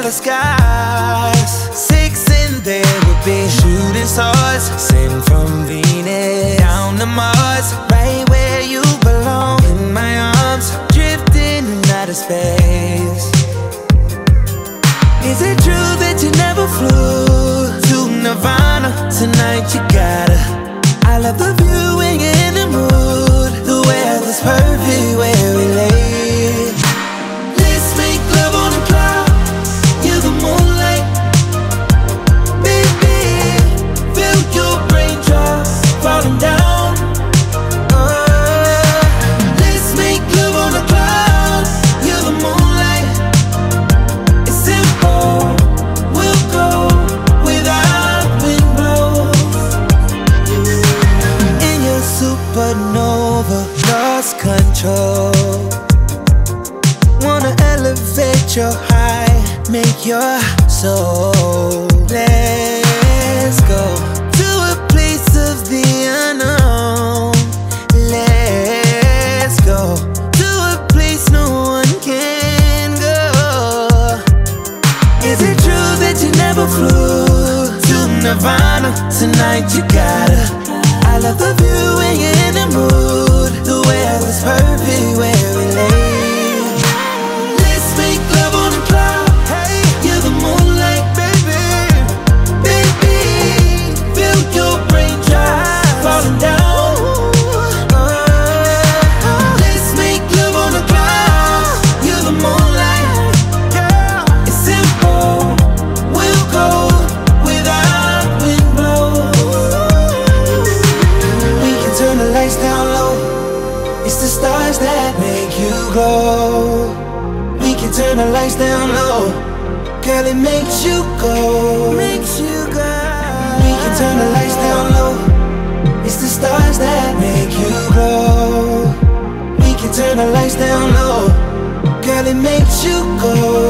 the skies. Six and there would be shooting stars sent from Venus down to Mars, right where you belong, in my arms, drifting in outer space. Is it true that you never flew to Nirvana? Tonight you gotta. I love the view when you're in the mood. The weather's perfect where we lay. Let's make love on a cloud. You're the moonlight. Baby, feel your raindrops falling down. Let's make love on a cloud. You're the moonlight. It's simple. We'll go without wind blows. In your supernova, lost control. Wanna elevate your high, make your soul. Let's go to a place of the unknown. Let's go to a place no one can go. Is it true that you never flew to Nirvana? Tonight you gotta. I love the view when you're in the mood. The weather's perfect where we lay. Let's make love on a cloud. Hey, you're the moonlight, baby. Baby, feel your raindrops falling down. Let's make love on a cloud. You're the moonlight. It's simple. We'll go without wind blows. We can turn the lights down low. It's the stars that make you glow. We can turn the lights down low. Girl, it makes you go. Makes you go. We can turn the lights down low. It's the stars that make you glow. We can turn the lights down low. Girl, it makes you go.